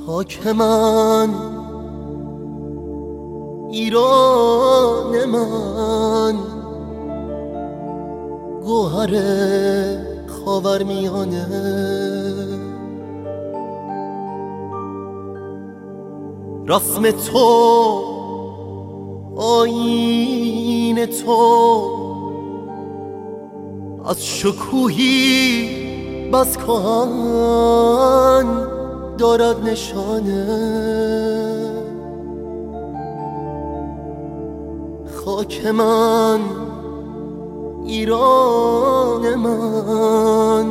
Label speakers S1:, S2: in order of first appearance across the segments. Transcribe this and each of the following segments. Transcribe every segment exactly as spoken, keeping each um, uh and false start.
S1: خاک من، ایران من، گوهر خاورمیانه. رسم تو، آیین تو، از شکوهی بس کهن دارد نشانه. خاک من، ایران من،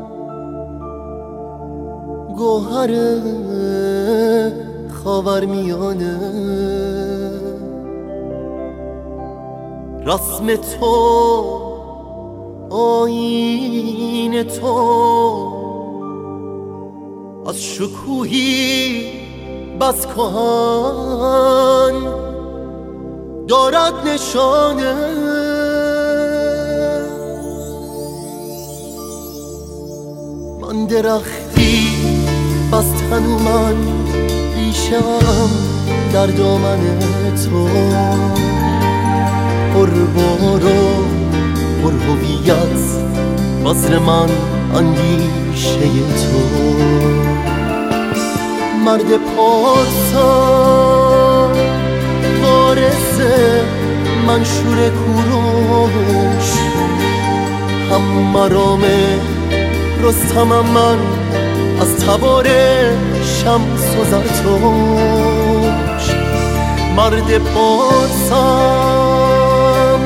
S1: گوهر خاورمیانه. رسم تو، آیین تو، از شکوهی بس کهن دارد نشانه. من درختی بس تنومن، ریشم در دامن تو، پربار و پرهویت، بذر من اندیشه تو. مرد پارسا، وارث منشور کوروش، هم مرام رستمم من، از تبار شمس و زرتوش. مرد پارسم،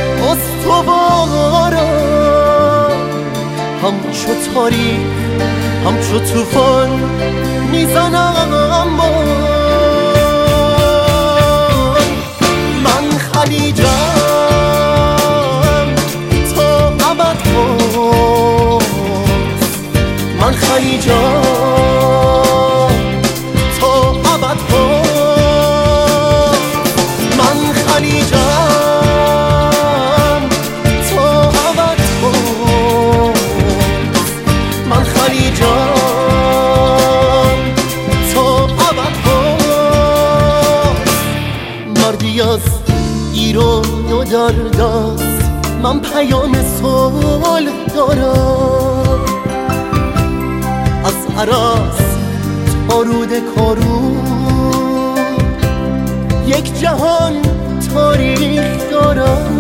S1: استوارم، همچو تاریک، همچو توفان میزنم بان. من خلیجم تا ابد هست، من خلیجم تا ابد هست، من خلیجم تا ابد هست، من خلیجم تا ابد هست. مردی از ایران و در دست، من پیام صلح دارم. از عرس تا رود کارون، یک جهان تاریخ دارم.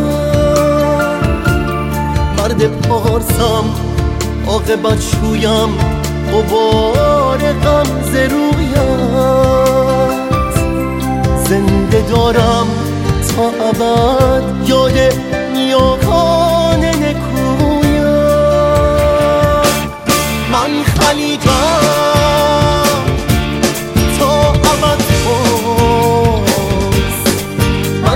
S1: مرد پارسم، عاقبت شویم، غبار غمزه رویت، زنده دارم تا ابد یاد نیاکان نکویت. من خلیجم تا ابد هست، من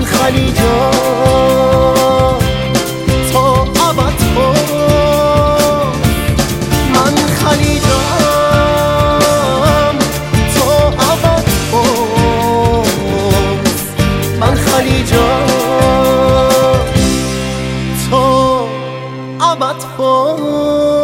S1: خلیجم تا ابد هست، من خلیجم تا ابد هست، من خلیجم تا ابد هست.